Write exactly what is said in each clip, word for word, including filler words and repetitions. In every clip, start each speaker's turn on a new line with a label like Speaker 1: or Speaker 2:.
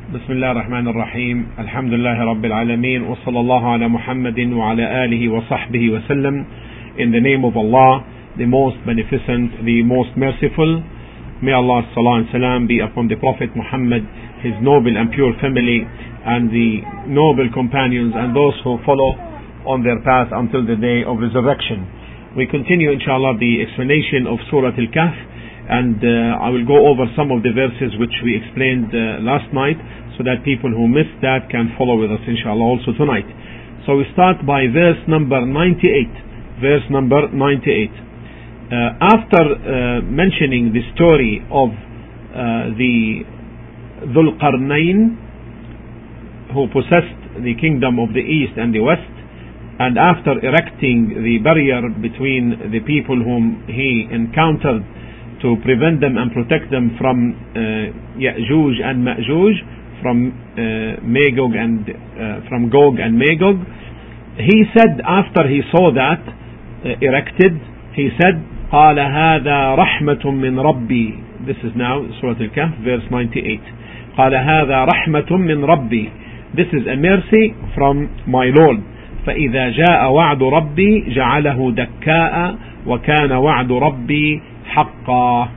Speaker 1: بسم الله الرحمن الرحيم. الحمد لله رب العالمين وصلى الله على محمد وعلى آله وصحبه وسلم. In the name of Allah, the most beneficent, the most merciful, may Allah's salah and salam be upon the Prophet Muhammad, his noble and pure family, and the noble companions and those who follow on their path until the day of resurrection. We continue inshallah the explanation of Surah Al-Kahf, and uh, I will go over some of the verses which we explained uh, last night, so that people who missed that can follow with us inshallah also tonight. So we start by verse number ninety-eight. Verse number ninety-eight. Uh, after uh, mentioning the story of uh, the Dhul Qarnayn, who possessed the kingdom of the east and the west, and after erecting the barrier between the people whom he encountered to prevent them and protect them from uh, Ya'juj and Ma'juj, from uh, Magog and uh, from Gog and Magog, he said after he saw that uh, erected, he said, قال هذا رحمة من ربي. This is now Surah Al-Kahf, verse ninety-eight. قال هذا رحمة من ربي. This is a mercy from my Lord. فإذا جاء وعد ربي جعله دكاء وكان وعد ربي حقا.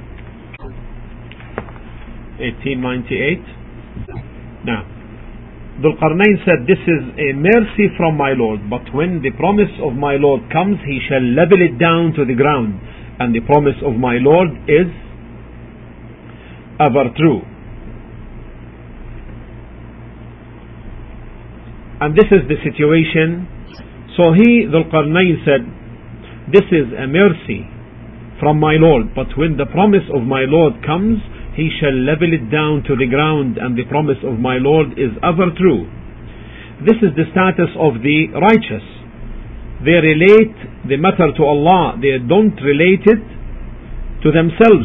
Speaker 1: eighteen ninety-eight. Now, Dhul Qarnayn said, this is a mercy from my Lord, but when the promise of my Lord comes, he shall level it down to the ground, and the promise of my Lord is ever true. And this is the situation. So he, Dhul Qarnayn, said, this is a mercy from my Lord, but when the promise of my Lord comes, he shall level it down to the ground, and the promise of my Lord is ever true. This is the status of the righteous. They relate the matter to Allah. They don't relate it to themselves,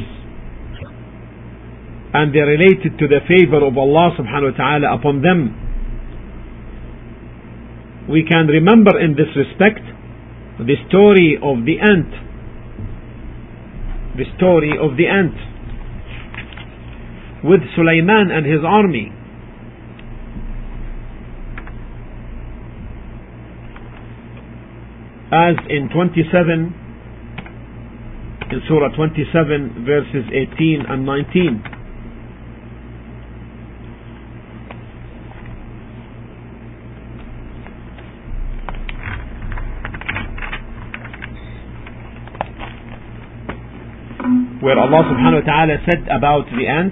Speaker 1: and they relate it to the favor of Allah subhanahu wa ta'ala upon them. We can remember in this respect the story of the ant. The story of the ant with Sulaiman and his army. As in twenty-seven, in Surah twenty-seven, verses eighteen and nineteen. Where Allah subhanahu wa ta'ala said about the ant,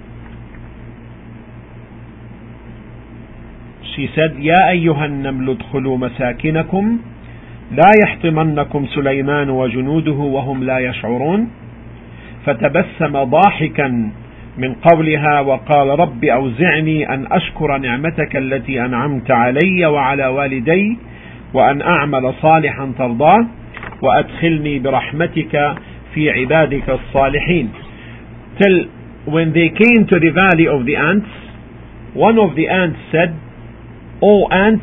Speaker 1: she said, يا أيها النمل ادخلوا مساكنكم لا يحطمنكم سليمان وجنوده وهم لا يشعرون فتبسم ضاحكا من قولها وقال رب أوزعني أن أشكر نعمتك التي أنعمت علي وعلى والدي وأن أعمل صالحا ترضاه وأدخلني برحمتك في عبادك الصالحين. Till when they came to the valley of the ants, one of the ants said, O ants,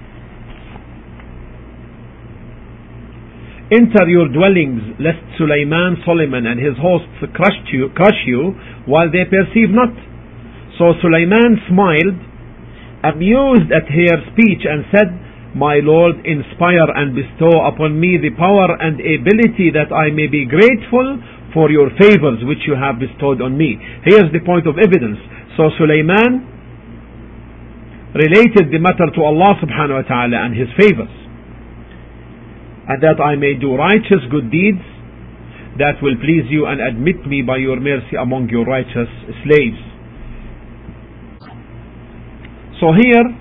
Speaker 1: enter your dwellings, lest Sulaiman, Solomon and his hosts crush you, crush you while they perceive not. So Sulaiman smiled, amused at her speech, and said, my Lord, inspire and bestow upon me the power and ability that I may be grateful for your favors which you have bestowed on me. Here's the point of evidence. So Sulaiman related the matter to Allah subhanahu wa ta'ala and his favors, and that I may do righteous good deeds that will please you and admit me by your mercy among your righteous slaves. So here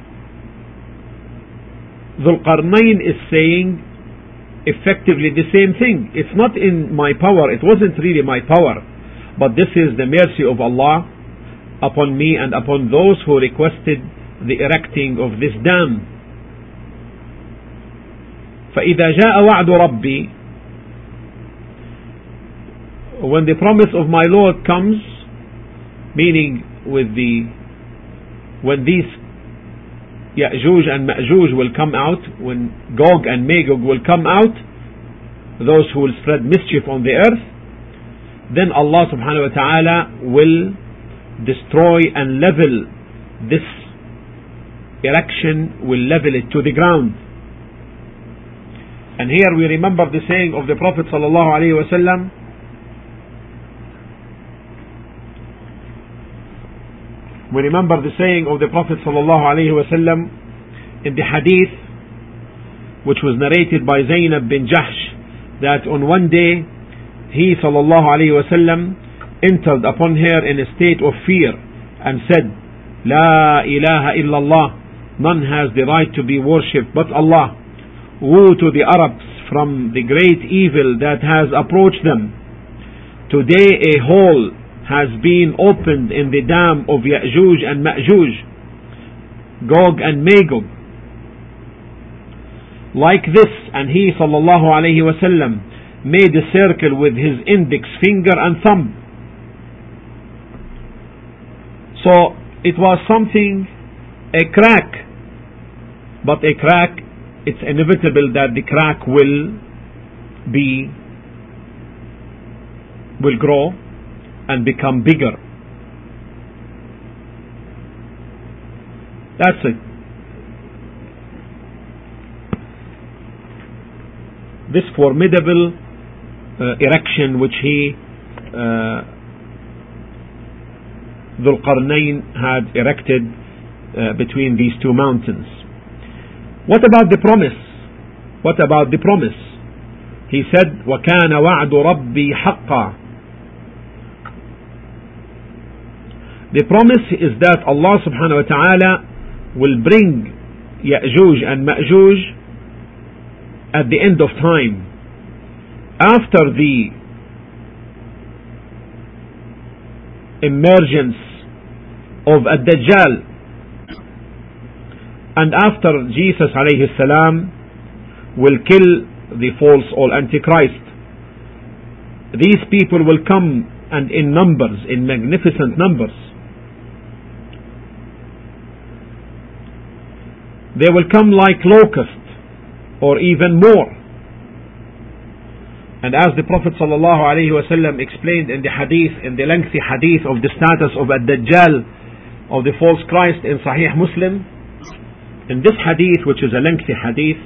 Speaker 1: Dhul Qarnayn is saying effectively the same thing. It's not in my power, it wasn't really my power, but this is the mercy of Allah upon me and upon those who requested the erecting of this dam. فإذا جاء وعد ربي, when the promise of my Lord comes, meaning with the when these Ya'juj and Ma'juj will come out, when Gog and Magog will come out, those who will spread mischief on the earth, then Allah subhanahu wa ta'ala will destroy and level this erection will level it to the ground. And here we remember the saying of the Prophet sallallahu alaihi wasallam, we remember the saying of the Prophet sallallahu alaihi wasallam in the hadith which was narrated by Zainab bin Jahsh, that on one day he sallallahu alaihi wasallam entered upon her in a state of fear and said, La ilaha illallah, none has the right to be worshipped but Allah. Woe to the Arabs from the great evil that has approached them. Today a hole has been opened in the dam of Ya'juj and Ma'juj, Gog and Magog, like this, and he sallallahu alaihi wasallam made a circle with his index finger and thumb. So it was something, a crack, but a crack, it's inevitable that the crack will be, will grow and become bigger. That's it. This formidable uh, erection which he, uh, Dhul Qarnayn, had erected uh, between these two mountains. What about the promise? What about the promise? He said, وَكَانَ وَعْدُ رَبِّي حَقًّا. The promise is that Allah subhanahu wa ta'ala will bring Ya'juj and Ma'juj at the end of time, after the emergence of Ad-Dajjal, and after Jesus alayhi salam will kill the false or Antichrist. These people will come, and in numbers, in magnificent numbers. They will come like locusts, or even more. And as the Prophet sallallahu alaihi wasallam explained in the hadith, in the lengthy hadith of the status of Ad-Dajjal, of the false Christ, in Sahih Muslim, in this hadith, which is a lengthy hadith,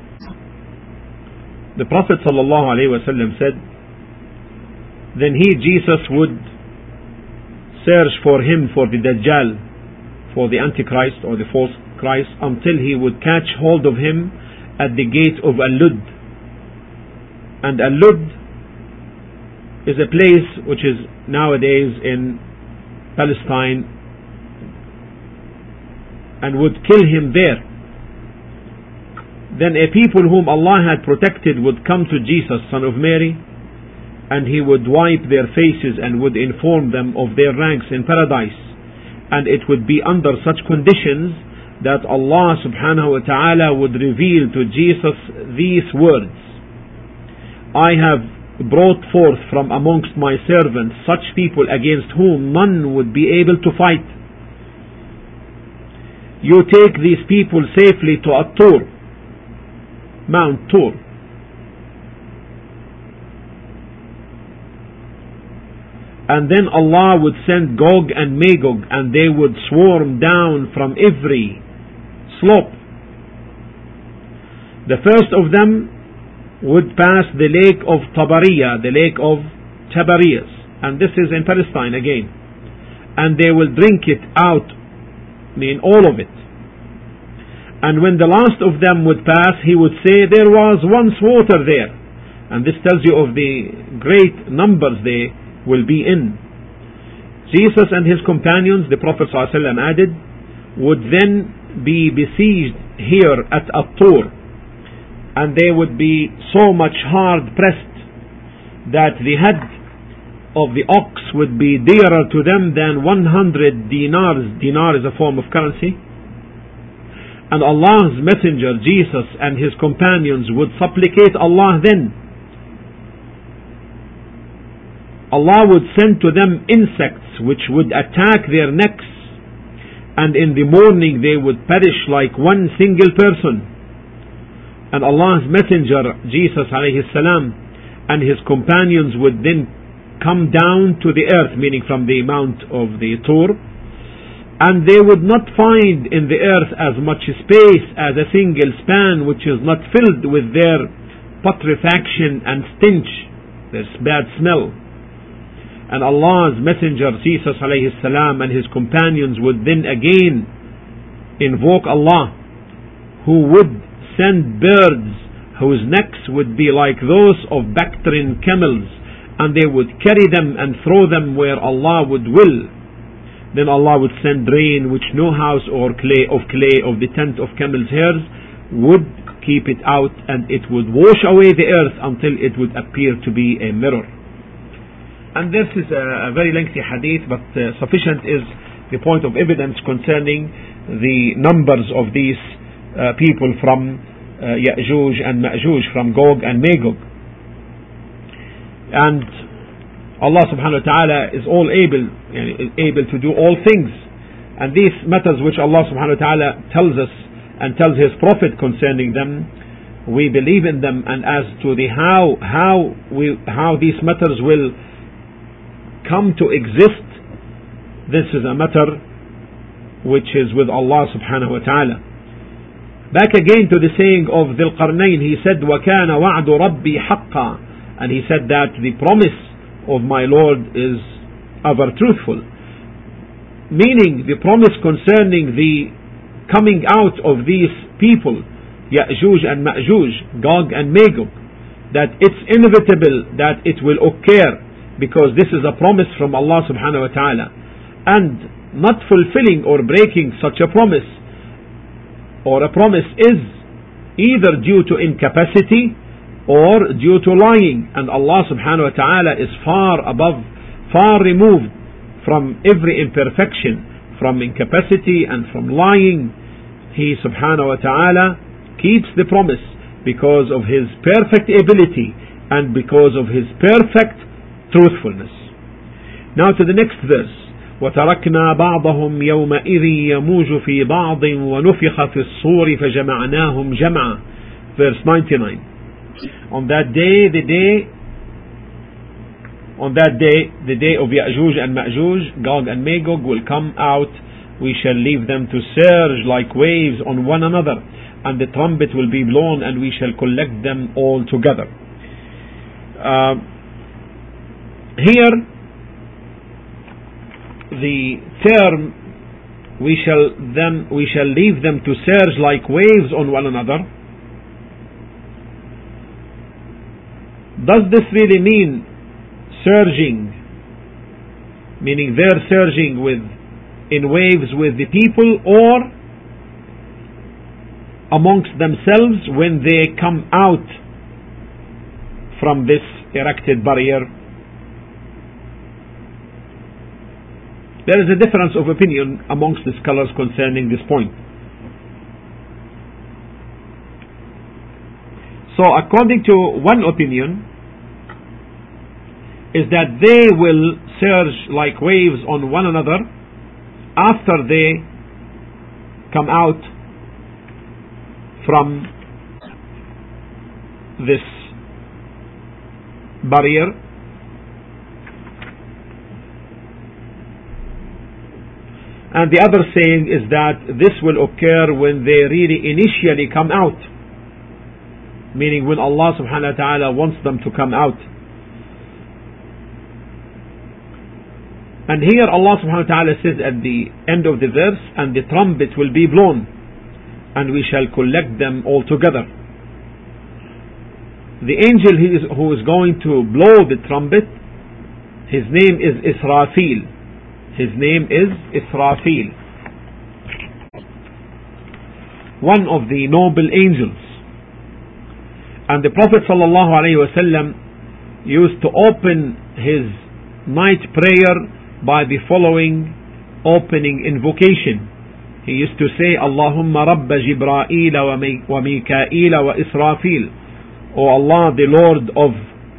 Speaker 1: the Prophet sallallahu alaihi wasallam said, then he, Jesus, would search for him, for the Dajjal, for the Antichrist or the false Christ, until he would catch hold of him at the gate of Al-Lud. And Al-Lud is a place which is nowadays in Palestine, and would kill him there. Then a people whom Allah had protected would come to Jesus, son of Mary, and he would wipe their faces and would inform them of their ranks in paradise. And it would be under such conditions that Allah subhanahu wa ta'ala would reveal to Jesus these words: I have brought forth from amongst my servants such people against whom none would be able to fight. You take these people safely to At-Tur, Mount Tur. And then Allah would send Gog and Magog, and they would swarm down from every slope. The first of them would pass the lake of Tabariya, the lake of Tiberias, and this is in Palestine again. And they will drink it out, I mean all of it. And when the last of them would pass, he would say, there was once water there. And this tells you of the great numbers they will be in. Jesus and his companions, the Prophet ﷺ added, would then be besieged here at At-Tur, and they would be so much hard pressed that the head of the ox would be dearer to them than one hundred dinars. Dinar is a form of currency. And Allah's messenger Jesus and his companions would supplicate Allah then. Allah would send to them insects which would attack their necks, and in the morning they would perish like one single person. And Allah's messenger Jesus alayhi salam and his companions would then come down to the earth, meaning from the mount of the Tur, And they would not find in the earth as much space as a single span which is not filled with their putrefaction and stench, their bad smell. And Allah's Messenger Jesus alayhi salam and his companions would then again invoke Allah, who would send birds whose necks would be like those of Bactrian camels, and they would carry them and throw them where Allah would will. Then Allah would send rain which no house or clay of clay of the tent of camel's hairs would keep it out, and it would wash away the earth until it would appear to be a mirror. And this is a, a very lengthy hadith, but uh, sufficient is the point of evidence concerning the numbers of these uh, people from uh, Ya'juj and Ma'juj, from Gog and Magog. And Allah subhanahu wa ta'ala is all able, is able to do all things. And these matters which Allah subhanahu wa ta'ala tells us and tells His Prophet concerning them, we believe in them. And as to the how, how we, how these matters will come to exist, this is a matter which is with Allah subhanahu wa ta'ala. Back again to the saying of Dhul Qarnayn, he said, وَكَانَ وَعْدُ رَبِّي حَقًّا, and he said that the promise of my Lord is ever truthful, meaning the promise concerning the coming out of these people, Ya'juj and Ma'juj, Gog and Magog, that it's inevitable that it will occur, because this is a promise from Allah subhanahu wa ta'ala. And not fulfilling or breaking such a promise or a promise is either due to incapacity or due to lying, and Allah subhanahu wa ta'ala is far above, far removed from every imperfection, from incapacity and from lying. He subhanahu wa ta'ala keeps the promise because of His perfect ability and because of His perfect truthfulness. Now to the next verse. وَتَرَكْنَا بَعْضَهُمْ يَوْمَئِذٍ يَمُوجُ فِي بَعْضٍ وَنُفِخَ فِي الصُّورِ فَجَمَعْنَاهُمْ جَمْعًا. Verse ninety-nine. On that day, the day, on that day, the day of Ya'juj and Ma'juj, Gog and Magog will come out. We shall leave them to surge like waves on one another, and the trumpet will be blown, and we shall collect them all together. Uh, here, the term we shall them we shall leave them to surge like waves on one another. Does this really mean surging, meaning they're surging with in waves with the people, or amongst themselves when they come out from this erected barrier? There is a difference of opinion amongst the scholars concerning this point. So according to one opinion is that they will surge like waves on one another after they come out from this barrier. And the other saying is that this will occur when they really initially come out, meaning when Allah subhanahu wa ta'ala wants them to come out. And here Allah subhanahu wa ta'ala says at the end of the verse, and the trumpet will be blown, and we shall collect them all together. The angel who is, who is going to blow the trumpet, his name is Israfil. His name is Israfil, one of the noble angels. And the Prophet sallallahu alaihi wasallam used to open his night prayer by the following opening invocation. He used to say, Allahumma Rabba Jibra'il wa Mika'il wa Israfil. O Allah, the Lord of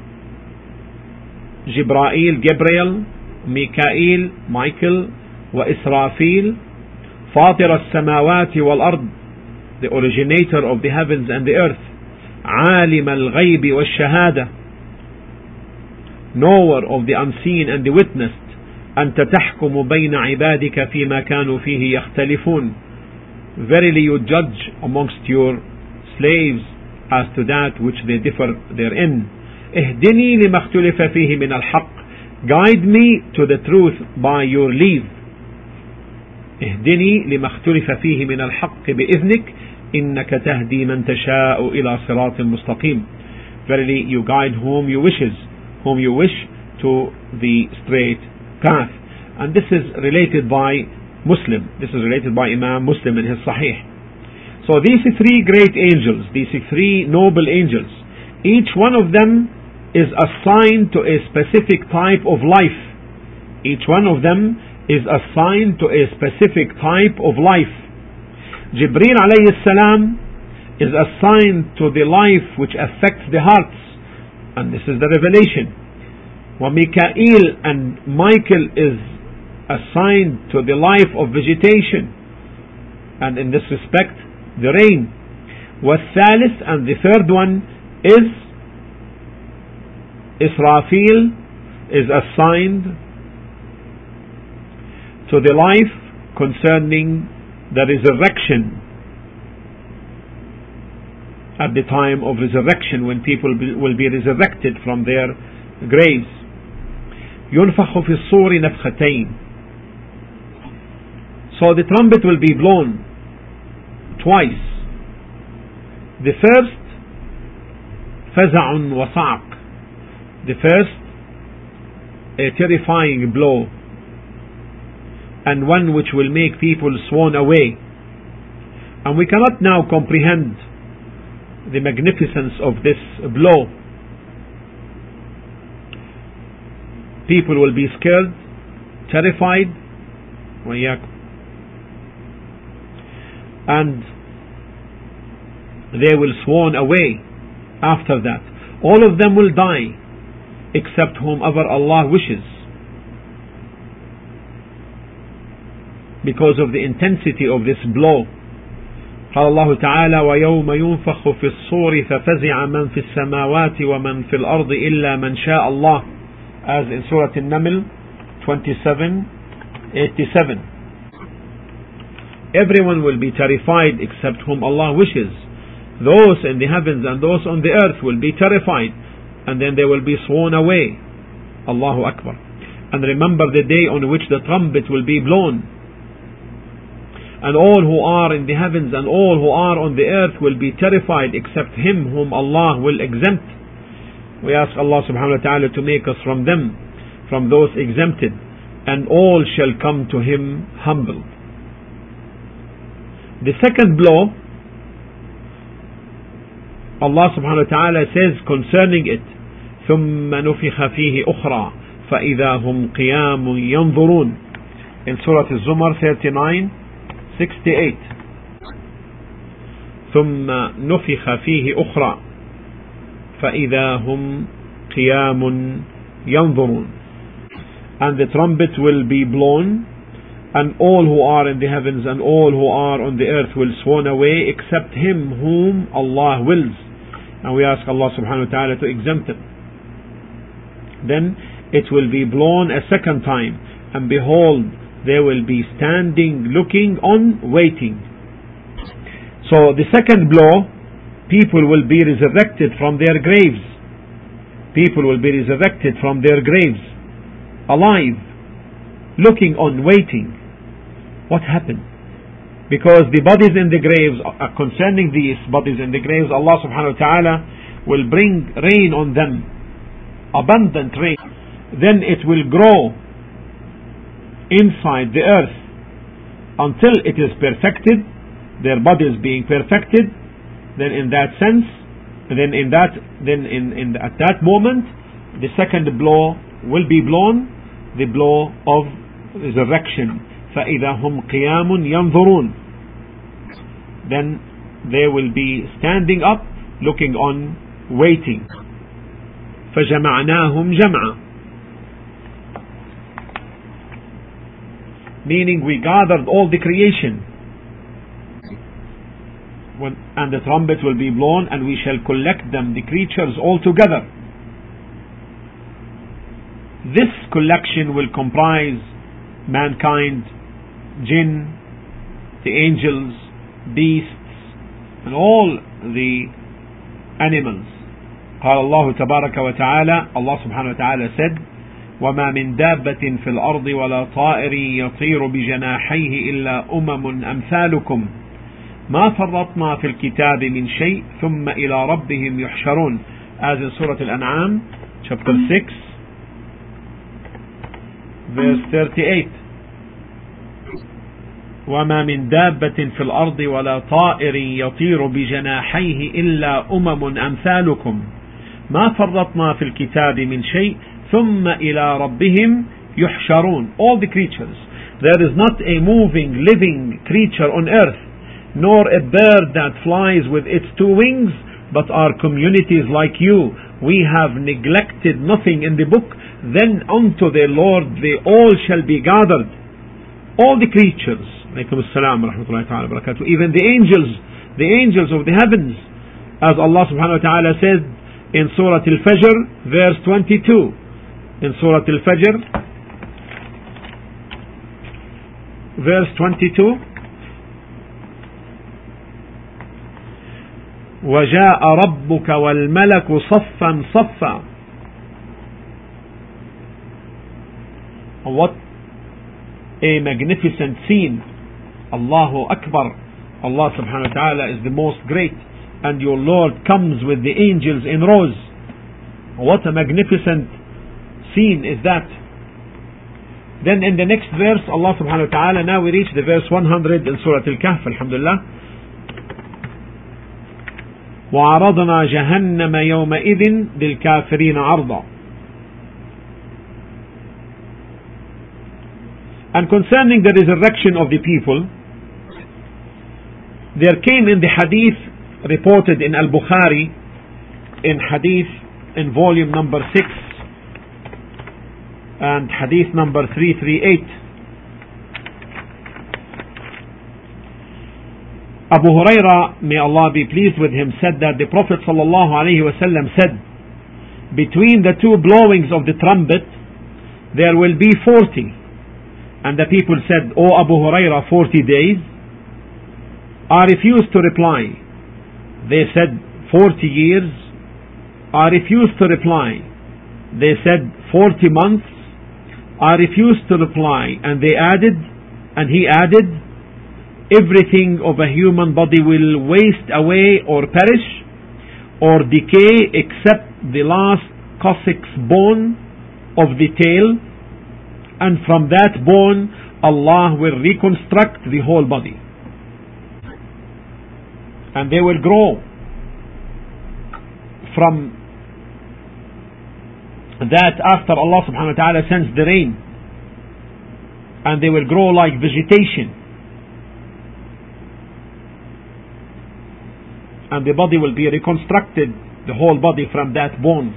Speaker 1: Jibra'il, Gabriel, Mikael, Michael, wa Israfil, Fatir al-Samawati wal-Ard, the originator of the heavens and the earth, Alim al-Ghaybi wal-Shahada, knower of the unseen and the witnessed, أنت تحكم بين عبادك فيما كانوا فيه يختلفون. Verily you judge amongst your slaves as to that which they differ therein. اهدني لما اختلف فيه من الحق. Guide me to the truth by your leave. اهدني لما اختلف فيه من الحق بإذنك إنك تهدي من تشاء إلى صراط مستقيم. Verily you guide whom you wishes, whom you wish to the straight path. And this is related by Muslim. This is related by Imam Muslim in his Sahih. So these three great angels, these three noble angels, each one of them is assigned to a specific type of life. Each one of them is assigned to a specific type of life. Jibreel alayhi salam is assigned to the life which affects the hearts, and this is the revelation. Wa Mikael and Michael is assigned to the life of vegetation, and in this respect the rain. Wa Thalith, and the third one is Israfil, is assigned to the life concerning the resurrection, at the time of resurrection, when people be, will be resurrected from their graves. ينفخ في الصور نفختين. So the trumpet will be blown twice. The first, فزع وصعق. The first, a terrifying blow, and one which will make people sworn away. And we cannot now comprehend the magnificence of this blow. People will be scared, terrified, and they will sworn away after that. All of them will die except whomever Allah wishes, because of the intensity of this blow. قال الله تعالى ويوم ينفخ في الصور ففزع من في السماوات ومن في الأرض إلا من شاء الله, as in Surah An-Naml twenty-seven eighty-seven. Everyone will be terrified except whom Allah wishes. Those in the heavens and those on the earth will be terrified, and then they will be sworn away. Allahu Akbar. And remember the day on which the trumpet will be blown, and all who are in the heavens and all who are on the earth will be terrified except him whom Allah will exempt. We ask Allah subhanahu wa ta'ala to make us from them, from those exempted, and all shall come to him humbled. The second blow, Allah subhanahu wa ta'ala says concerning it, ثُمَّ نُفِخَ فِيهِ أُخْرَى فَإِذَا هُمْ قِيَامٌ يَنْظُرُونَ, in Surah Al-Zumar thirty-nine sixty-eight. ثم نفخ فيه أخرى فإذا هم قيام ينظرون. And the trumpet will be blown, and all who are in the heavens and all who are on the earth will sworn away except him whom Allah wills. And we ask Allah subhanahu wa ta'ala to exempt them. Then it will be blown a second time, and behold, they will be standing, looking on, waiting. So the second blow, people will be resurrected from their graves. People will be resurrected from their graves, alive, looking on, waiting. What happened? Because the bodies in the graves, uh, concerning these bodies in the graves, Allah subhanahu wa ta'ala will bring rain on them, abundant rain. Then it will grow inside the earth until it is perfected, their bodies being perfected. Then in that sense, then in that then in, in at that moment the second blow will be blown, the blow of resurrection. فَإِذَا هُمْ قِيَامٌ يَنْظُرُونَ. Then they will be standing up, looking on, waiting. فَجَمَعْنَاهُمْ جَمْعًا, meaning we gathered all the creation. When, and the trumpet will be blown, and we shall collect them, the creatures, all together. this collection will comprise mankind, jinn, the angels, beasts, and all the animals. قال الله تبارك وتعالى, Allah subhanahu wa ta'ala said, وما من دابة في الأرض ولا طائر يطير بجناحيه إلا أمم أمثالكم ما فرطنا في الكتاب من شيء ثم إلى ربهم يحشرون. As in Surah Al-An'am, chapter six, verse thirty-eight. وما من دابة في الأرض ولا طائر يطير بجناحيه إلا أمم أمثالكم ما فرطنا في الكتاب من شيء ثم إلى ربهم يحشرون. All the creatures. There is not a moving, living creature on earth, nor a bird that flies with its two wings, but are communities like you. We have neglected nothing in the book. Then unto their Lord they all shall be gathered. All the creatures. Alaykum as-salam wa rahmatullahi ta'ala wa barakatuh. Even the angels, the angels of the heavens, as Allah subhanahu wa ta'ala said in Surah Al-Fajr, verse twenty-two. In Surah Al-Fajr, verse twenty-two. وَجَاءَ رَبُّكَ وَالْمَلَكُ صَفًّا صَفًّا. What a magnificent scene. Allahu Akbar. Allah subhanahu wa ta'ala is the most great, and your Lord comes with the angels in rows. What a magnificent scene is that. Then in the next verse, Allah subhanahu wa ta'ala, now we reach the verse one hundred in Surah Al-Kahf, alhamdulillah. وَعَرَضْنَا جَهَنَّمَ يَوْمَئِذٍ لِلْكَافِرِينَ عَرْضًا. And concerning the resurrection of the people, there came in the hadith reported in Al-Bukhari, in hadith in volume number six and hadith number three thirty-eight. Abu Huraira, may Allah be pleased with him, said that the Prophet sallallahu alaihi wasallam said, between the two blowings of the trumpet there will be forty. And the people said, O Abu Huraira, forty days? I refused to reply. They said, forty years? I refused to reply. They said, forty months? I refused to reply. And they added, and he added, everything of a human body will waste away or perish or decay except the last coccyx bone of the tail, and from that bone Allah will reconstruct the whole body. And they will grow from that after Allah subhanahu wa ta'ala sends the rain, and they will grow like vegetation, and the body will be reconstructed, the whole body, from that bone.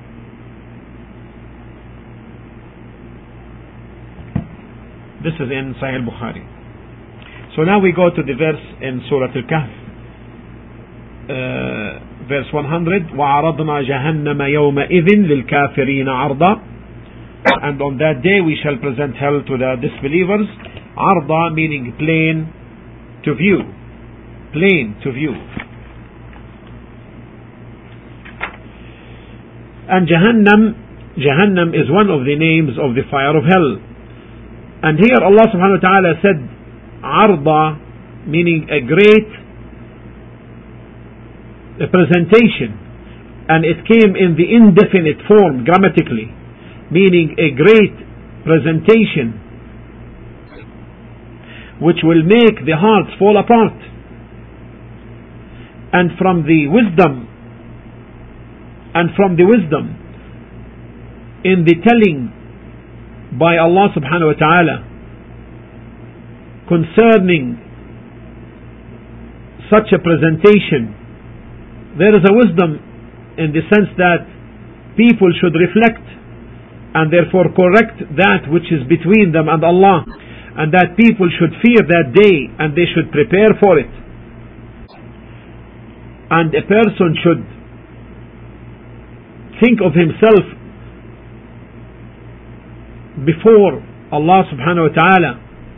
Speaker 1: This is in Sahih Bukhari. So now we go to the verse in Surah Al-Kahf, uh, verse one hundred. وَعَرَضْنَا جَهَنَّمَ يَوْمَئِذٍ لِلْكَافِرِينَ عَرْضًا. And on that day we shall present hell to the disbelievers. عَرْضًا meaning plain to view. Plain to view. And Jahannam, Jahannam is one of the names of the fire of hell. And here Allah subhanahu wa ta'ala said Arda, meaning a great a presentation, and it came in the indefinite form grammatically, meaning a great presentation which will make the hearts fall apart. And from the wisdom and from the wisdom in the telling by Allah subhanahu wa ta'ala concerning such a presentation, there is a wisdom in the sense that people should reflect and therefore correct that which is between them and Allah, and that people should fear that day and they should prepare for it, and a person should think of himself before Allah subhanahu wa ta'ala,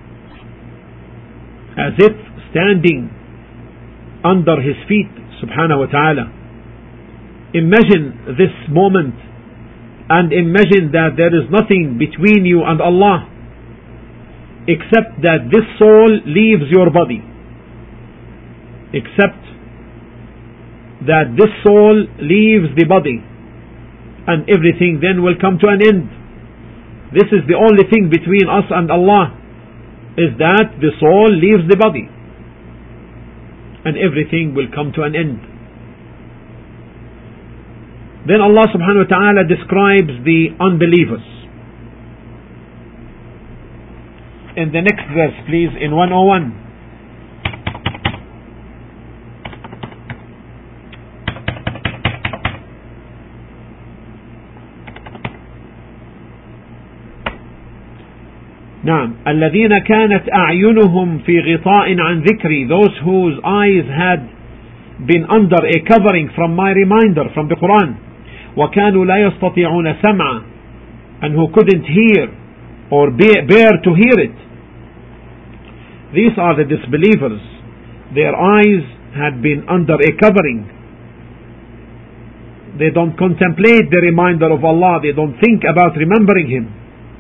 Speaker 1: as if standing under His feet subhanahu wa ta'ala. Imagine this moment and imagine that there is nothing between you and Allah except that this soul leaves your body, except that this soul leaves the body, and everything then will come to an end. This is the only thing between us and Allah, is that the soul leaves the body and everything will come to an end. Then Allah subhanahu wa ta'ala describes the unbelievers. In the next verse, please, in one oh one. نعم الذين كانت أعينهم في غطاء عن ذكري, those whose eyes had been under a covering from my reminder from the Quran, وكانوا لا يستطيعون سمعا, and who couldn't hear or bear to hear it. These are the disbelievers. Their eyes had been under a covering. They don't contemplate the reminder of Allah. They don't think about remembering Him.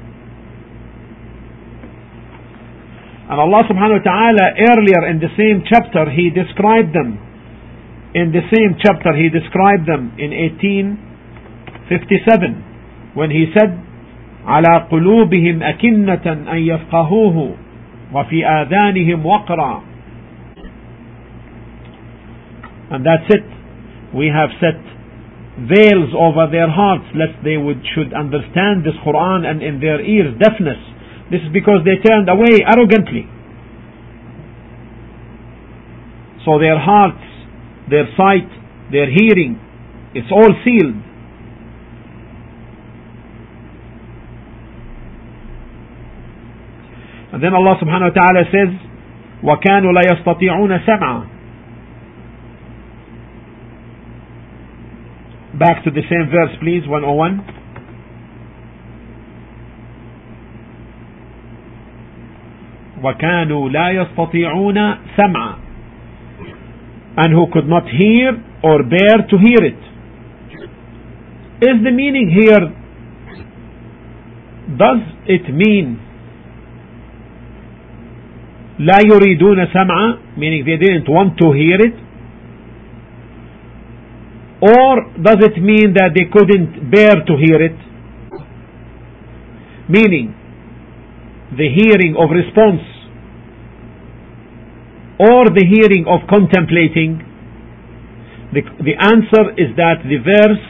Speaker 1: And Allah subhanahu wa ta'ala earlier in the same chapter He described them. In the same chapter He described them in eighteen fifty-seven when He said على قلوبهم أكنة أن يفقهوه وفي آذانهم وقرا. And that's it. We have set veils over their hearts lest they would should understand this Quran, and in their ears deafness. This is because they turned away arrogantly. So their hearts, their sight, their hearing, it's all sealed. And then Allah subhanahu wa ta'ala says, وَكَانُوا لَا يَسْتَطِيعُونَ سَمْعًا. Back to the same verse, please, one oh one. وَكَانُوا لَا يَسْتَطِيعُونَ سَمْعًا, and who could not hear or bear to hear it. Is the meaning here, does it mean لا يريدون سمعا, meaning they didn't want to hear it? Or does it mean that they couldn't bear to hear it? Meaning the hearing of response or the hearing of contemplating? The, the answer is that the verse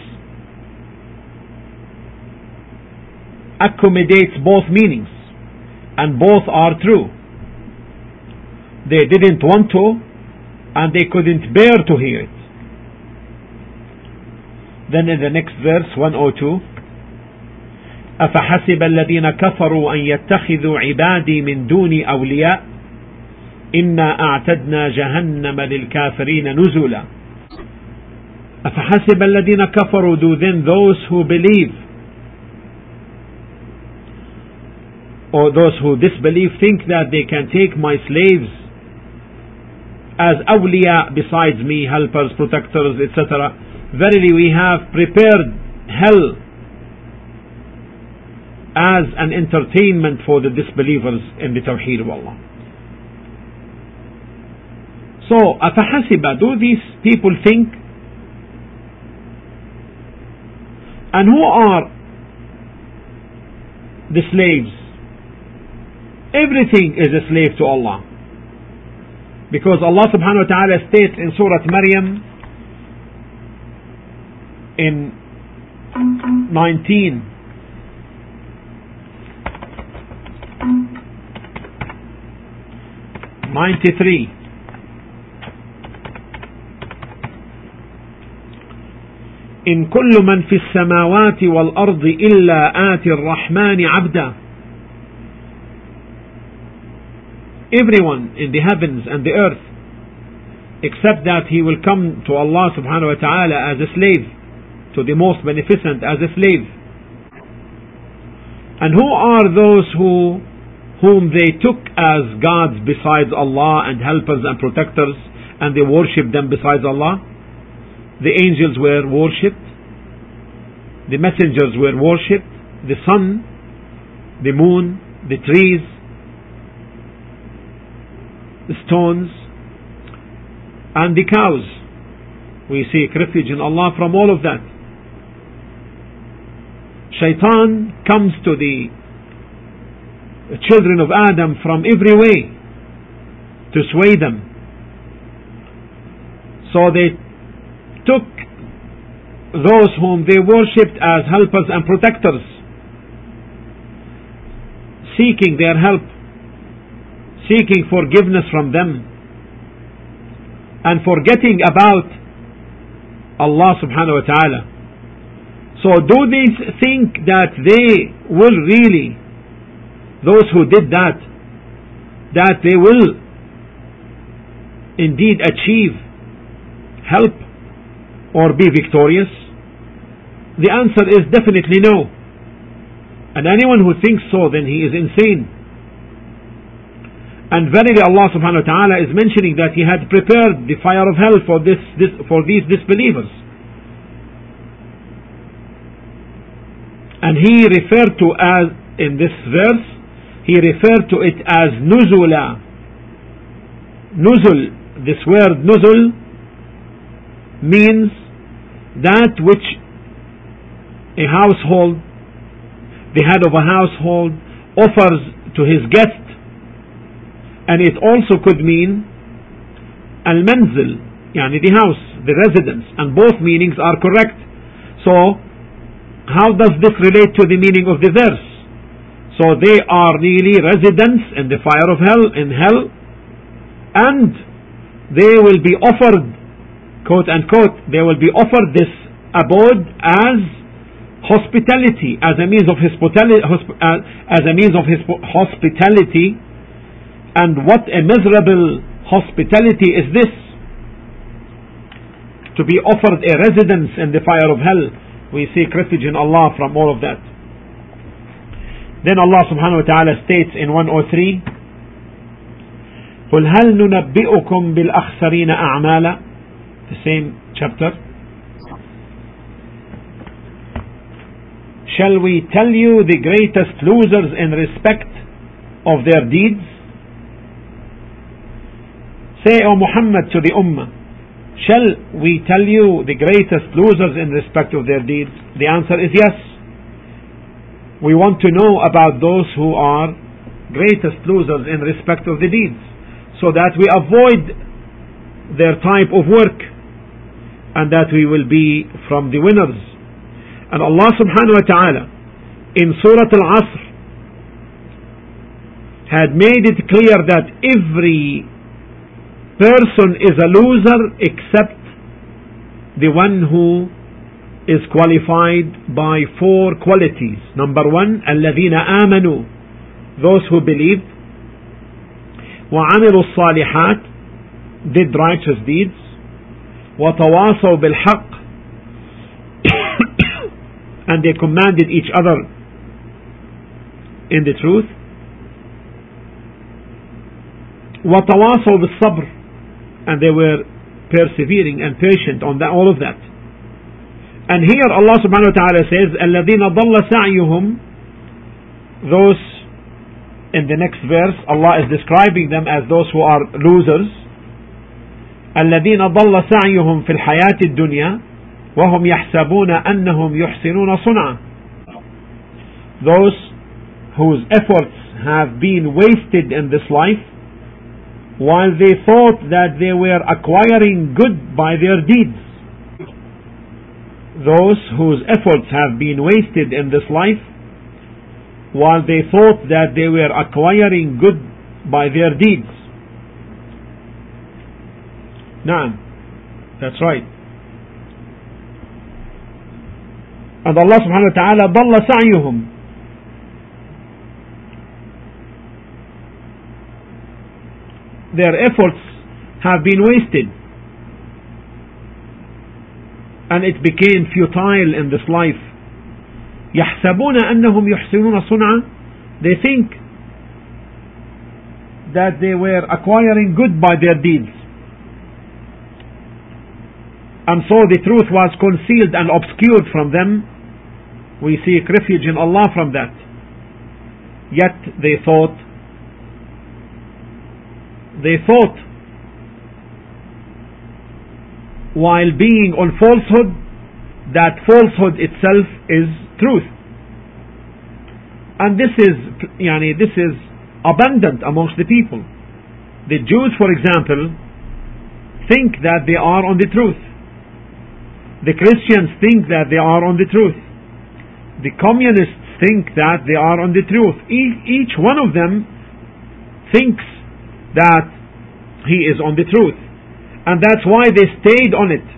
Speaker 1: accommodates both meanings, and both are true. They didn't want to, and they couldn't bear to hear it. Then in the next verse, one oh two, أفحسب الذين كفروا أن يتخذوا عبادي من دوني أولياء إنا أعتدنا جهنم للكافرين نزلا. أفحسب الذين كفروا, do then those who believe or those who disbelieve think that they can take my slaves as awliya besides me, helpers, protectors, et cetera. Verily we have prepared hell as an entertainment for the disbelievers in the Tawheed of Allah. So, أَفَحَسِبَ, do these people think? And who are the slaves? Everything is a slave to Allah. Because Allah subhanahu wa ta'ala states in Surah Maryam in nineteen ninety-three, إن كل من في السماوات والأرض إلا آتي الرحمن عبدا. Everyone in the heavens and the earth, except that he will come to Allah subhanahu wa ta'ala as a slave, to the most beneficent as a slave. And who are those who whom they took as gods besides Allah and helpers and protectors, and they worshipped them besides Allah? The angels were worshipped, the messengers were worshipped, the sun, the moon, the trees, the stones, and the cows. We seek refuge in Allah from all of that. Shaitan comes to the children of Adam from every way to sway them. So they took those whom they worshipped as helpers and protectors, seeking their help, seeking forgiveness from them, and forgetting about Allah subhanahu wa ta'ala. So do they think that they will really, those who did that, that they will indeed achieve help or be victorious? The answer is definitely no. And anyone who thinks so, then he is insane. And verily Allah subhanahu wa ta'ala is mentioning that He had prepared the fire of hell for this, this for these disbelievers. And He referred to as, in this verse, He referred to it as nuzula. Nuzul, this word nuzul means that which a household, the head of a household, offers to his guest. And it also could mean al-manzil, yani the house, the residence, and both meanings are correct. So how does this relate to the meaning of the verse? So they are really residents in the fire of hell, in hell, and they will be offered, quote unquote, they will be offered this abode as hospitality, as a means of hospitality, as a means of hospitality. And what a miserable hospitality is this, to be offered a residence in the fire of hell. We seek refuge in Allah from all of that. Then Allah subhanahu wa ta'ala states in one oh three, قُلْ هَلْ نُنَبِّئُكُمْ بِالْأَخْسَرِينَ أَعْمَالًا, the same chapter. Shall we tell you the greatest losers in respect of their deeds? Say, O Muhammad, to the Ummah, shall we tell you the greatest losers in respect of their deeds? The answer is yes. We want to know about those who are greatest losers in respect of the deeds, so that we avoid their type of work, and that we will be from the winners. And Allah subhanahu wa ta'ala in Surah Al-Asr had made it clear that every person is a loser except the one who is qualified by four qualities. Number one, الَّذِينَ آمَنُوا, those who believed, وَعَمِلُوا الصَّالِحَاتِ, did righteous deeds, وَتَوَاصَوْا بِالْحَقِّ, and they commanded each other in the truth, وَتَوَاصَوْا بِالصَّبْرِ, and they were persevering and patient on that, all of that. And here Allah subhanahu wa ta'ala says, الَّذِينَ ضَلَّ سَعْيُهُمْ, those, in the next verse Allah is describing them as those who are losers. الَّذِينَ ضَلَّ سَعْيُهُمْ فِي الْحَيَاةِ الدُّنْيَا وَهُمْ يَحْسَبُونَ أَنَّهُمْ يُحْسِنُونَ صُنْعًا, those whose efforts have been wasted in this life, while they thought that they were acquiring good by their deeds. Those whose efforts have been wasted in this life, while they thought that they were acquiring good by their deeds. Naam, that's right. And Allah subhanahu wa ta'ala ضَلَّ سَعْيُهُمْ, their efforts have been wasted, and it became futile in this life, يحسبون أنهم يحسنون صنعا. They think that they were acquiring good by their deeds, and so the truth was concealed and obscured from them. We seek refuge in Allah from that. Yet they thought they thought while being on falsehood that falsehood itself is truth. And this is yani, this is abundant amongst the people. The Jews, for example, think that they are on the truth. The Christians think that they are on the truth. The communists think that they are on the truth. E- each one of them thinks that he is on the truth, and that's why they stayed on it.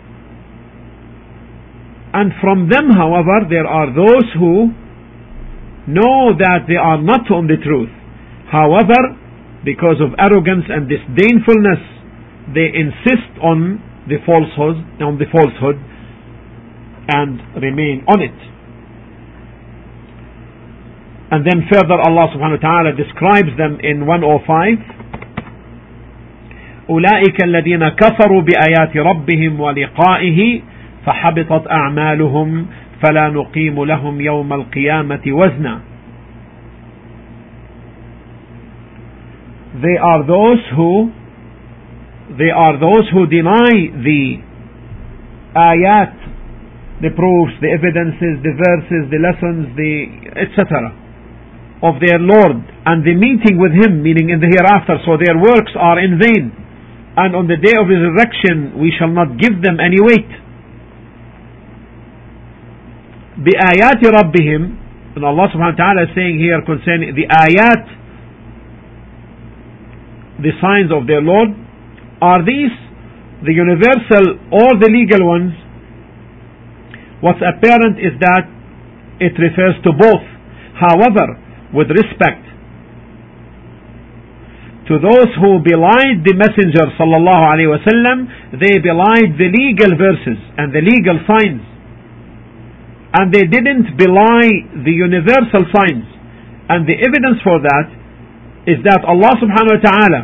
Speaker 1: And from them, however, there are those who know that they are not on the truth. However, because of arrogance and disdainfulness, they insist on the falsehood, on the falsehood, and remain on it. And then further, Allah subhanahu wa ta'ala describes them in one oh five. أولئك الذين كفروا بآيات ربهم ولقائه فحبطت أعمالهم فلا نقيم لهم يوم القيامة وزنا. They are those who they are those who deny the ayat, the proofs, the evidences, the verses, the lessons, the et cetera of their Lord and the meeting with Him, meaning in the hereafter. So their works are in vain, and on the day of resurrection we shall not give them any weight. بآيات ربهم, and Allah subhanahu wa ta'ala is saying here concerning the ayat, the signs of their Lord, are these the universal or the legal ones? What's apparent is that it refers to both. However, with respect to those who belied the Messenger sallallahu alaihi wasallam, they belied the legal verses and the legal signs, and they didn't belie the universal signs. And the evidence for that is that Allah subhanahu wa ta'ala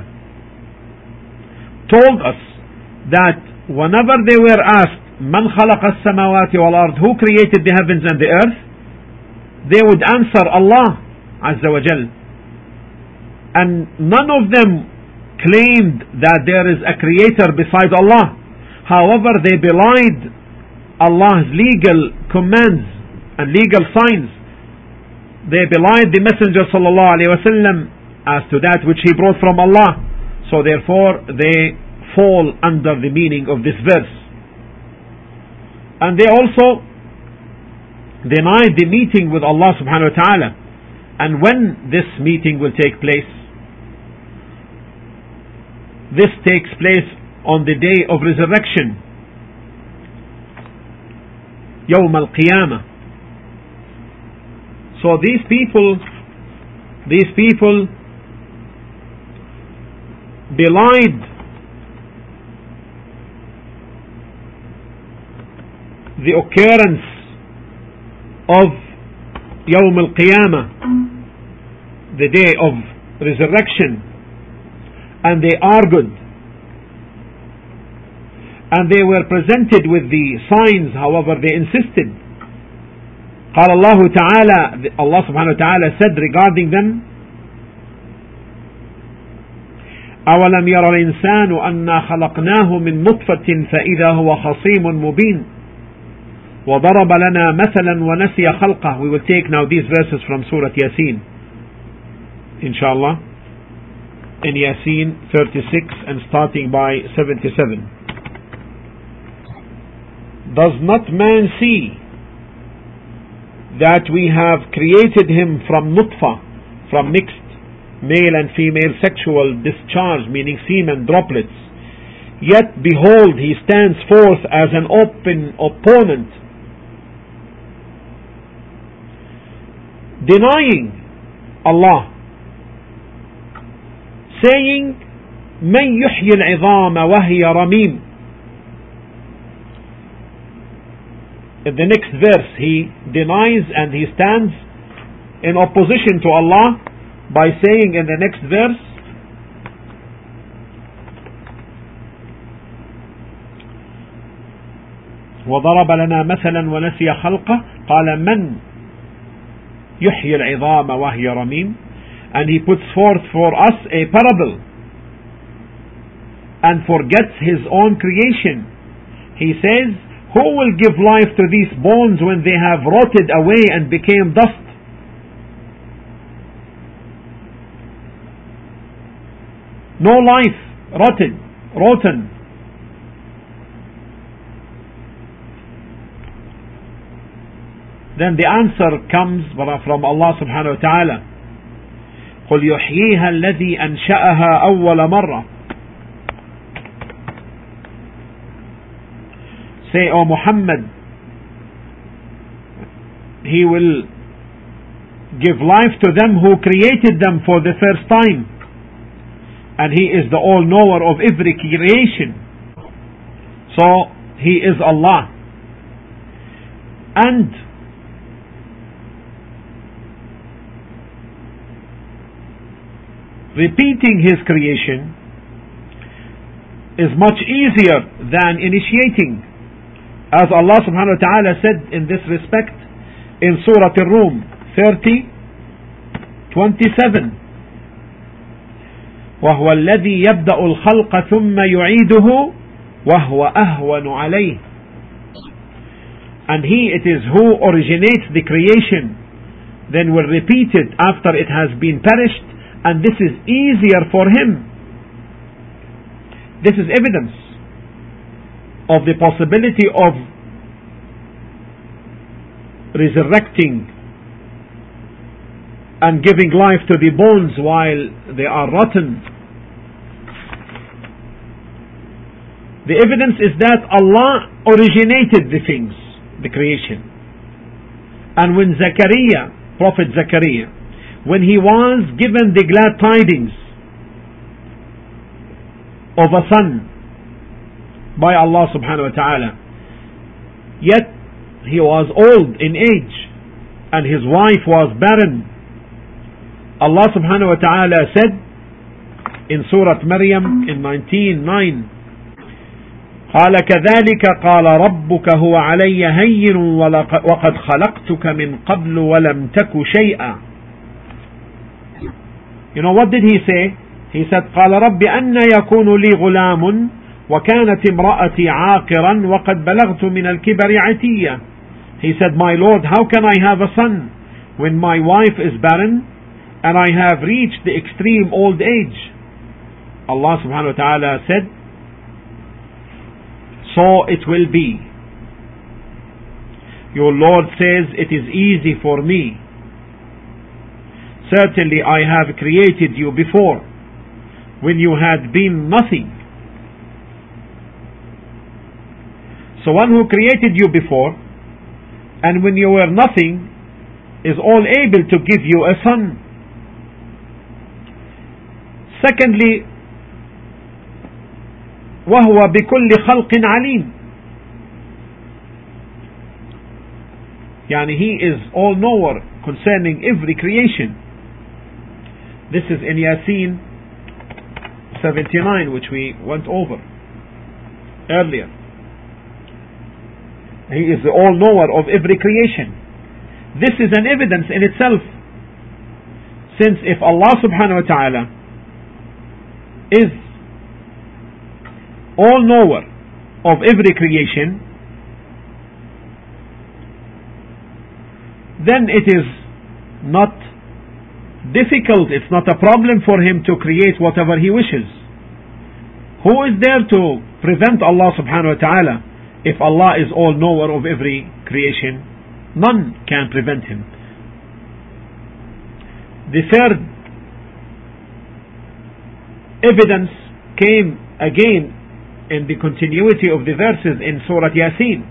Speaker 1: told us that whenever they were asked, Man khalaqa as-samawati wal ard, who created the heavens and the earth, they would answer, Allah Azza wa Jal. And none of them claimed that there is a creator besides Allah. However, they belied Allah's legal commands and legal signs. They belied the Messenger sallallahu alaihi wasallam as to that which he brought from Allah. So therefore they fall under the meaning of this verse. And they also denied the meeting with Allah subhanahu wa ta'ala. And when this meeting will take place, this takes place on the day of resurrection, Yawm al-Qiyamah. So these people, these people belied the occurrence of Yawm al-Qiyamah, the day of resurrection, and they argued, and they were presented with the signs. However, they insisted. قال الله تعالى, Allah subhanahu wa ta'ala said regarding them, أولم ير الإنسان أنا خلقناه من نطفة فإذا هو خصيم مبين وضرب لنا مثلا ونسي خلقه. We will take now these verses from Surah Yasin, inshallah, in Yasin thirty-six and starting by seventy-seven. Does not man see that we have created him from nutfa, from mixed male and female sexual discharge, meaning semen droplets? Yet behold, he stands forth as an open opponent, denying Allah, saying, من يحيي العظام وهي رميم. in the next verse he denies and he stands in opposition to Allah by saying in the next verse, وضرب لنا مثلا ونسي خلقه قال من يحيي العظام وهي رميم, and he puts forth for us a parable and forgets his own creation. He says, who will give life to these bones when they have rotted away and became dust? No life, rotted, rotten. Then the answer comes from Allah subhanahu wa ta'ala. قل يحييها الذي أنشأها أول مرة. Say, O Muhammad, He will give life to them who created them for the first time, and He is the all-knower of every creation. So He is Allah. And repeating His creation is much easier than initiating, as Allah subhanahu wa ta'ala said in this respect in Surah Ar-Rum thirty twenty-seven, وهو الذي يبدأ الخلق ثم يعيده وهو أهون عليه. And He it is who originates the creation, then will repeat it after it has been perished, and this is easier for Him. This is evidence of the possibility of resurrecting and giving life to the bones while they are rotten. The evidence is that Allah originated the things, the creation. And when Zachariah, Prophet Zachariah, when he was given the glad tidings of a son by Allah subhanahu wa ta'ala, yet he was old in age and his wife was barren, Allah subhanahu wa ta'ala said in Surah Maryam in nineteen nine, قال كذلك قال ربك هو علي هين وقد خلقتك من قبل ولم تك شيئا. You know what did he say? He said قال رب أن يكون لي غلام وكانت امرأتي عاقرا وقد بلغت من الكبر عتيا. He said, my Lord, how can I have a son when my wife is barren and I have reached the extreme old age? Allah subhanahu wa ta'ala said, so it will be. Your Lord says it is easy for me. Certainly I have created you before when you had been nothing. So one who created you before and when you were nothing is all able to give you a son. Secondly, وهو بكل خلق عليم. يعني he is all knower concerning every creation. This is in Yasin seventy-nine, which we went over earlier. He is the all knower of every creation. This is an evidence in itself, since if Allah subhanahu wa ta'ala is all knower of every creation, then it is not difficult, it's not a problem for Him to create whatever He wishes. Who is there to prevent Allah subhanahu wa ta'ala if Allah is all knower of every creation? None can prevent Him. The third evidence came again in the continuity of the verses in Surah Yasin.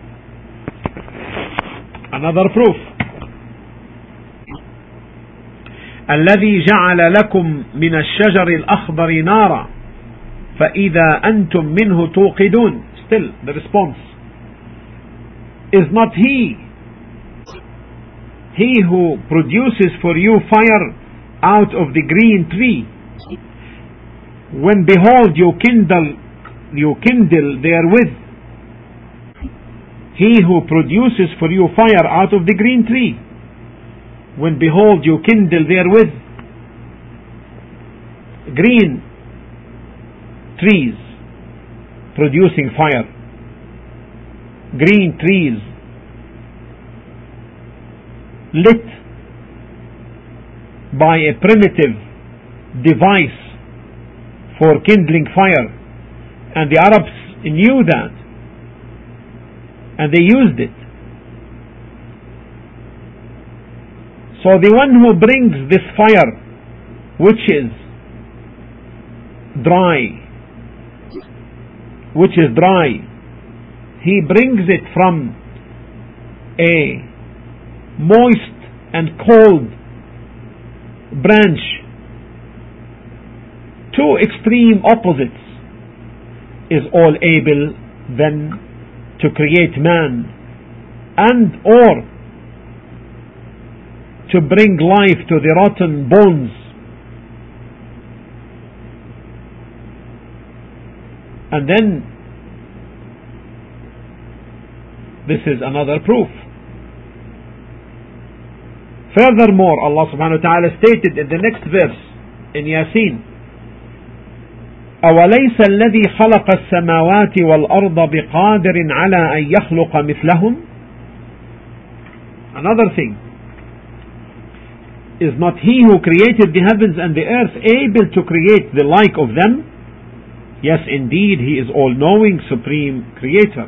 Speaker 1: Another proof. الذي جعل لكم من الشجر الأخضر نارا فإذا أنتم منه توقدون. Still the response. Is not He, He who produces for you fire out of the green tree, when behold you kindle, you kindle therewith. He who produces for you fire out of the green tree, when behold you kindle therewith. Green trees producing fire. Green trees lit by a primitive device for kindling fire, and the Arabs knew that and they used it. So the one who brings this fire, which is dry, which is dry, he brings it from a moist and cold branch, two extreme opposites, is all able then to create man and or to bring life to the rotten bones. And then this is another proof. Furthermore, Allah subhanahu wa ta'ala stated in the next verse in Yasin, أَوَلَيْسَ الَّذِي خَلَقَ السَّمَاوَاتِ وَالْأَرْضَ بِقَادِرٍ عَلَىٰ أَن يَخْلُقَ مِثْلَهُمْ. Another thing, is not He who created the heavens and the earth able to create the like of them? Yes, indeed, He is all-knowing, supreme creator.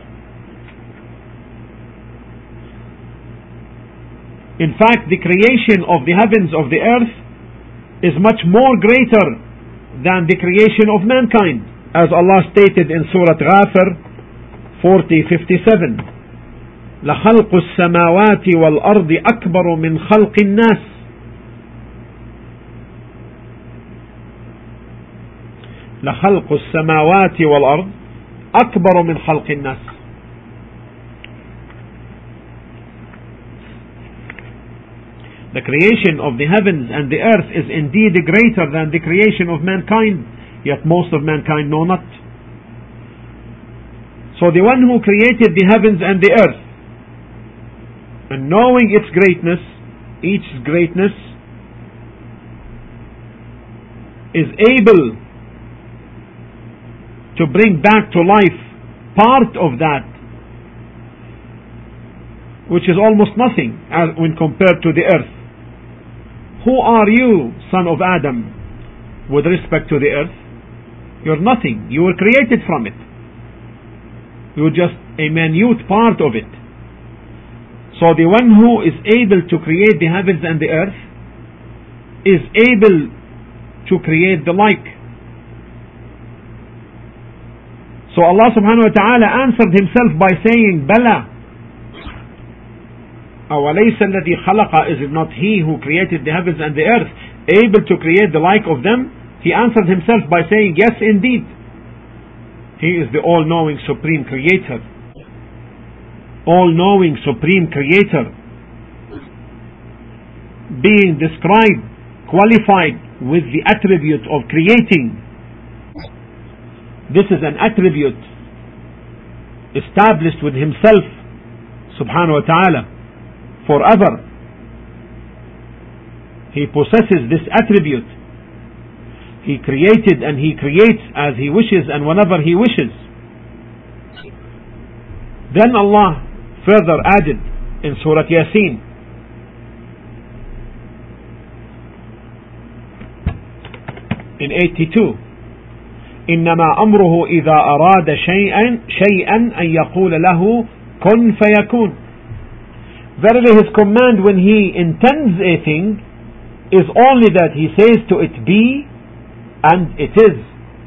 Speaker 1: In fact, the creation of the heavens, of the earth, is much more greater than the creation of mankind, as Allah stated in Surah Ghafir forty fifty-seven. لَخَلْقُ السَّمَاوَاتِ وَالْأَرْضِ أَكْبَرُ مِنْ خَلْقِ النَّاسِ. لَخَلْقُ السَّمَاوَاتِ وَالْأَرْضِ أَكْبَرُ مِنْ خَلْقِ النَّاسِ. The creation of the heavens and the earth is indeed greater than the creation of mankind, yet most of mankind know not. So the one who created the heavens and the earth, and knowing its greatness, each greatness, is able to bring back to life part of that, which is almost nothing as when compared to the earth. Who are you, son of Adam, with respect to the earth? You're nothing. You were created from it. You're just a minute part of it. So the one who is able to create the heavens and the earth is able to create the like. So Allah subhanahu wa ta'ala answered Himself by saying, Bala. أَوَلَيْسَ الَّذِي خَلَقَ, is it not He who created the heavens and the earth able to create the like of them? He answered Himself by saying, yes, indeed. He is the all-knowing supreme creator. All-knowing supreme creator, being described, qualified with the attribute of creating. This is an attribute established with Himself subhanahu wa ta'ala forever. He possesses this attribute. He created and He creates as He wishes and whenever He wishes. Then Allah further added in Surah Yasin, in eighty-two, إنما أمره إذا أراد شيئا شيئا أن يقول له كن فيكون. Verily His command when He intends a thing is only that He says to it be, and it is.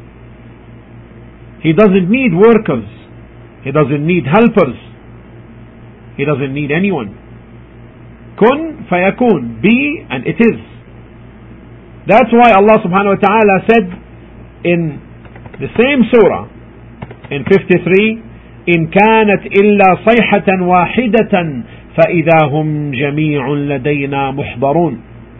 Speaker 1: He doesn't need workers. He doesn't need helpers. He doesn't need anyone. Kun fayakun, be, and it is. That's why Allah subhanahu wa ta'ala said in the same surah, in fifty-three, إن كانت إلا صيحة واحدة فإذا هم جميع لدينا محضرون.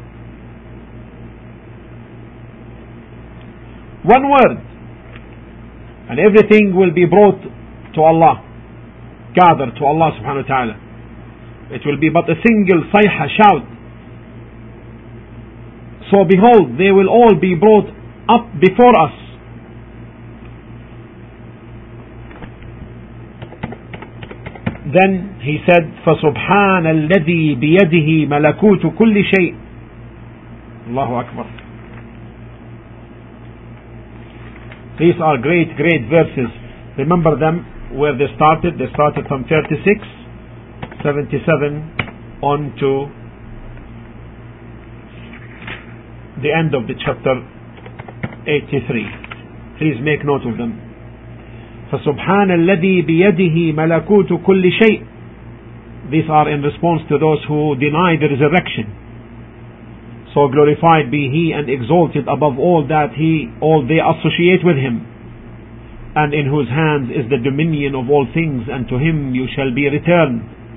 Speaker 1: One word and everything will be brought to Allah, gathered to Allah subhanahu wa ta'ala. It will be but a single sayha, shout. So behold, they will all be brought up before us. Then he said, فَسُبْحَانَ الَّذِي بِيَدِهِ مَلَكُوتُ كُلِّ شَيْءٍ. Allahu Akbar. These are great, great verses. Remember them where they started. They started from thirty-six, seventy-seven on to the end of the chapter eighty-three. Please make note of them. فَسُبْحَانَ الَّذِي بِيَدِهِ مَلَكُوتُ كُلِّ شَيْءٍ. These are in response to those who deny the resurrection. So glorified be He and exalted above all that He, all they associate with Him, and in whose hands is the dominion of all things, and to Him you shall be returned.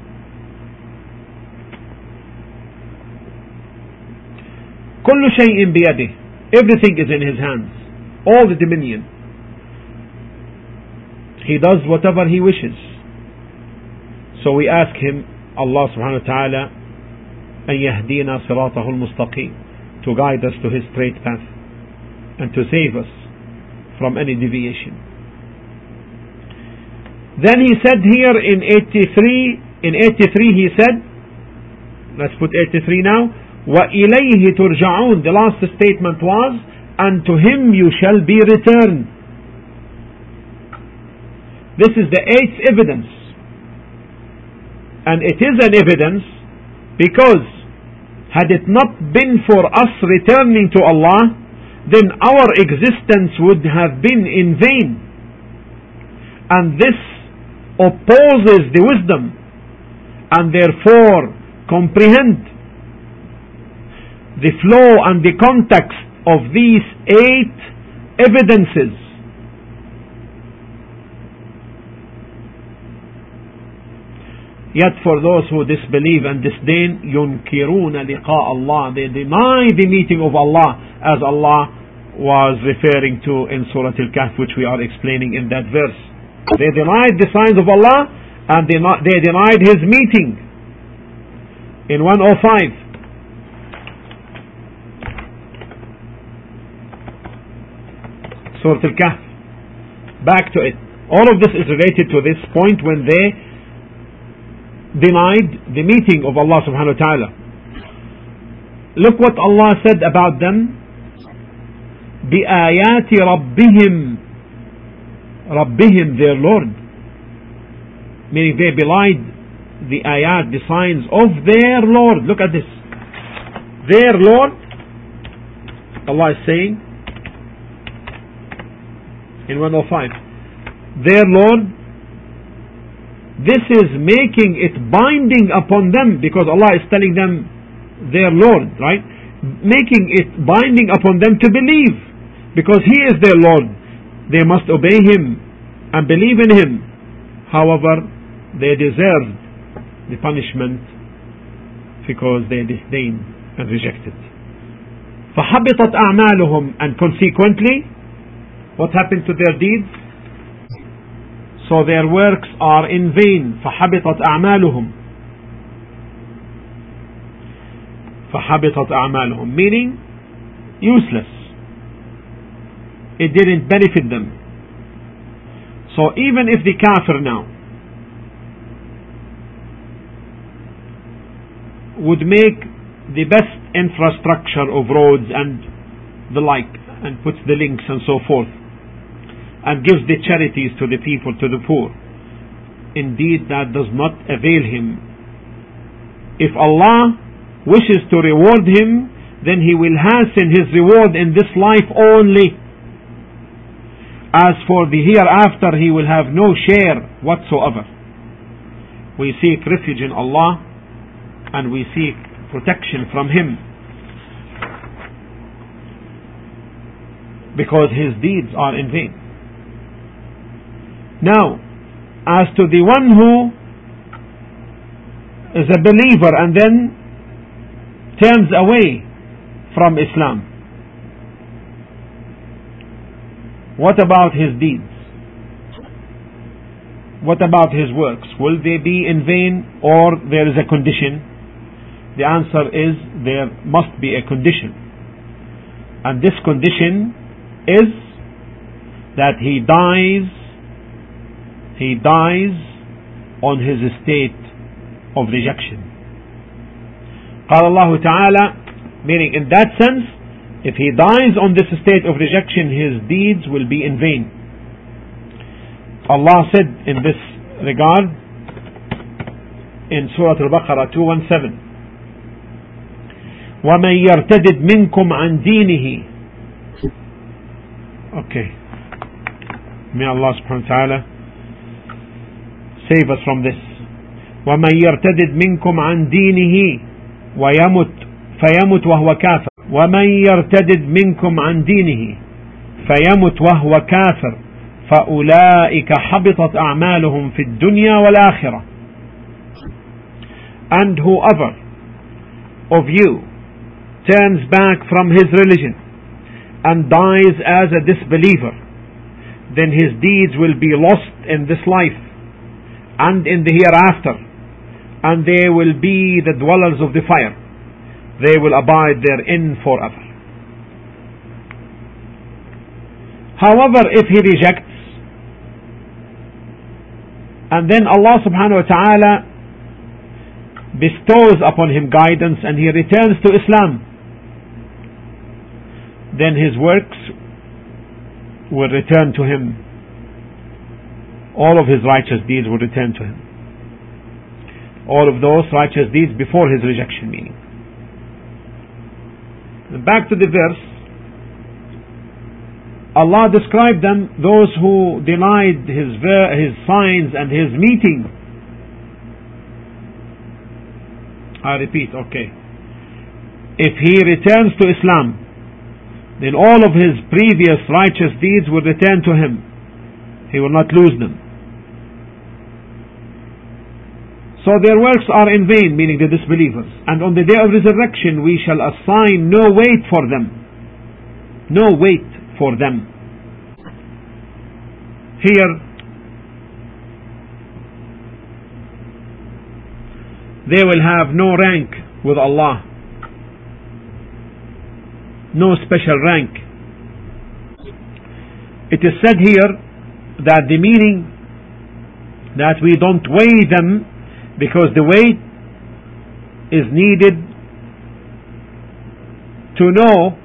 Speaker 1: كل شيء بيده. Everything is in His hands. All the dominion. He does whatever He wishes. So we ask Him, Allah subhanahu wa ta'ala, أن يهدينا صراطه المستقيم, to guide us to His straight path and to save us from any deviation. Then He said here in eighty-three, in eighty-three He said, let's put eighty-three now, وَإِلَيْهِ تُرْجَعُونَ. The last statement was, and to Him you shall be returned. This is the eighth evidence, and it is an evidence because had it not been for us returning to Allah, then our existence would have been in vain. And this opposes the wisdom, and therefore comprehend the flow and the context of these eight evidences. Yet for those who disbelieve and disdain, يُنْكِرُونَ لِقَاءَ اللَّهِ. They deny the meeting of Allah, as Allah was referring to in Surah Al-Kahf, which we are explaining in that verse. They denied the signs of Allah, and they, not, they denied His meeting. In one oh five, Surah Al-Kahf. Back to it. All of this is related to this point when they denied the meeting of Allah subhanahu wa ta'ala. Look what Allah said about them. بِآيَاتِ رَبِّهِمْ. رَبِّهِمْ, their Lord. Meaning they belied the ayat, the signs of their Lord. Look at this. Their Lord, Allah is saying in one oh five, their Lord. This is making it binding upon them, because Allah is telling them their Lord, right? Making it binding upon them to believe, because He is their Lord. They must obey Him and believe in Him. However, they deserved the punishment because they disdained and rejected. فَحَبِطَتْ أَعْمَالُهُمْ. And consequently, what happened to their deeds? So their works are in vain. فَحَبِطَتْ أَعْمَالُهُمْ. فَحَبِطَتْ أَعْمَالُهُمْ, meaning useless. It didn't benefit them. So even if the kafir now would make the best infrastructure of roads and the like, and puts the links and so forth, and gives the charities to the people, to the poor, indeed that does not avail him. If Allah wishes to reward him, then He will hasten His reward in this life only. As for the hereafter, he will have no share whatsoever. We seek refuge in Allah, and we seek protection from Him, because his deeds are in vain. Now, as to the one who is a believer and then turns away from Islam. What about his deeds? What about his works? Will they be in vain, or there is a condition? The answer is there must be a condition. And this condition is that he dies he dies on his state of rejection. قال الله تعالى, meaning in that sense, if he dies on this state of rejection, his deeds will be in vain. Allah said in this regard in Surah Al-Baqarah two seventeen, وَمَنْ يَرْتَدِدْ مِنْكُمْ عَنْ دِينِهِ. Okay. May Allah subhanahu wa ta'ala save us from this. وَمَنْ يَرْتَدِدْ مِنْكُمْ عَنْ دِينِهِ وَيَمُتْ فَيَمُتْ وَهُوَ كَافِرٌ وَمَنْ يَرْتَدِدْ مِنْكُمْ عَنْ دِينِهِ فَيَمُتْ وَهُوَ كَافِرٌ فَأُولَئِكَ حَبِطَتْ أَعْمَالُهُمْ فِي الدُّنْيَا وَالْآخِرَةِ. And whoever of you turns back from his religion and dies as a disbeliever, then his deeds will be lost in this life and in the hereafter, and they will be the dwellers of the fire. They will abide therein forever. However, if he rejects, and then Allah subhanahu wa ta'ala bestows upon him guidance and he returns to Islam, then his works will return to him. All of his righteous deeds will return to him. All of those righteous deeds before his rejection, meaning. Back to the verse, Allah described them, those who denied his ver- his signs and his meeting. I repeat, okay. If he returns to Islam, then all of his previous righteous deeds will return to him. He will not lose them. So their works are in vain, meaning the disbelievers. And on the day of resurrection we shall assign no weight for them. No weight for them. Here, they will have no rank with Allah. No special rank. It is said here that the meaning that we don't weigh them, because the weight is needed to know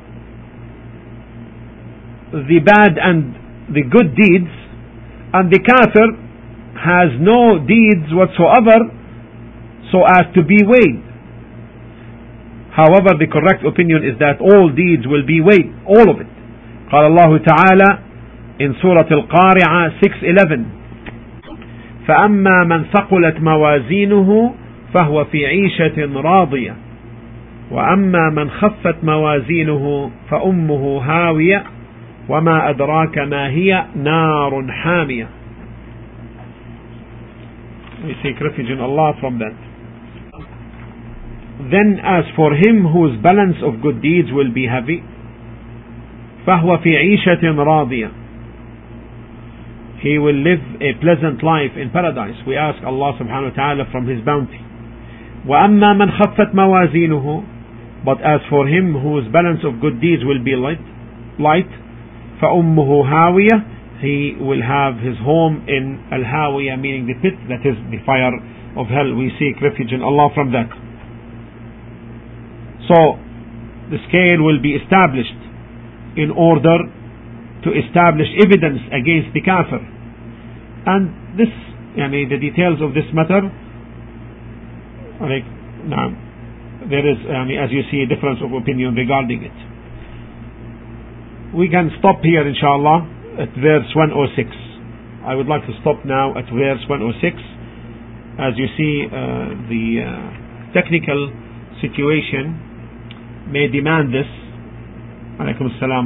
Speaker 1: the bad and the good deeds, and the kafir has no deeds whatsoever so as to be weighed. However, the correct opinion is that all deeds will be weighed, all of it. قال الله تعالى in Surah Al-Qari'ah six eleven, فأما من ثقلت موازينه فهو في عيشة راضية وأما من خفت موازينه فأمه هاوية وما أدراك ما هي نار حامية. We seek refuge in Allah from that. Then as for him whose balance of good deeds will be heavy, فهو في عيشة راضية, he will live a pleasant life in paradise. We ask Allah subhanahu wa ta'ala from his bounty. وأما من خفت موازينه, but as for him whose balance of good deeds will be light, light فأمه هاوية, he will have his home in Al-Hawiyah, meaning the pit, that is the fire of hell. We seek refuge in Allah from that. So the scale will be established in order to establish evidence against the kafir. And this, yani, the details of this matter, like, now, there is, yani, as you see, a difference of opinion regarding it. We can stop here, inshallah, at verse one oh six. I would like to stop now at verse one oh six. As you see, uh, the uh, technical situation may demand this. Alaykum as-salam.